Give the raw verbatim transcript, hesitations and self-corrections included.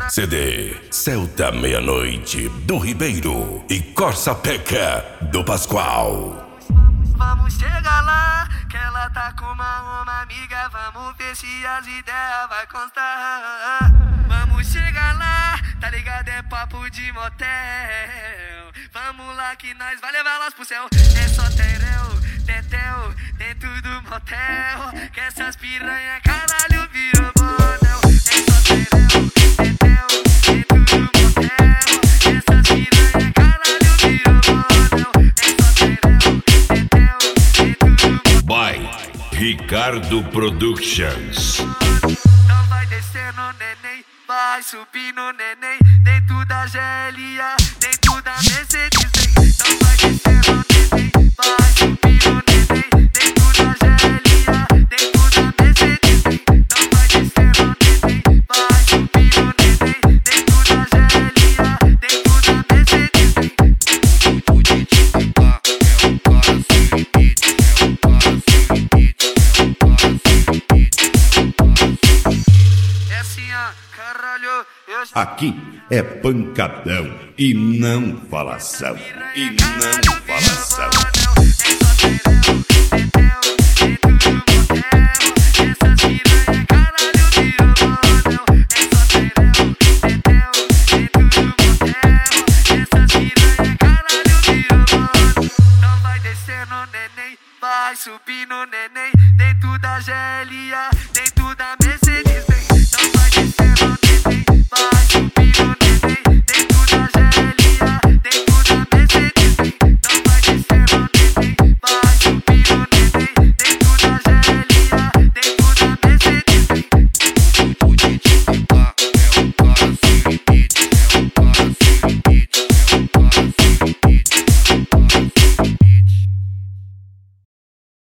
C D Celta Meia-Noite do Ribeiro e Corsa Peca do Pascoal. Vamos chegar lá, que ela tá com uma, uma amiga. Vamos ver se as ideias vai constar. Vamos chegar lá, tá ligado? É papo de motel. Vamos lá que nós vai levar elas pro céu. É só tereu, tetel, dentro do motel. Que essas piranha caralho virou model. É só tereu, tetel, dentro do motel. Que essas piranha caralho virou model. É só tereu, tetel, dentro do motel. By Ricardo Productions. Então vai descendo, neném, vai subindo, neném, dentro da G L A, dentro da Mercedes. Então vai descendo, neném, vai subindo, neném, dentro da G L A, dentro da Mercedes. Então vai descendo, neném, vai subindo, neném, dentro da G L A, dentro da Mercedes. O D J K é um cara sem limite, é um cara sem limite, é um cara sem limite, é um cara sem limite. É assim, ó, caralho, eu já... Aqui é pancadão e não falação. E não falação. Vai subir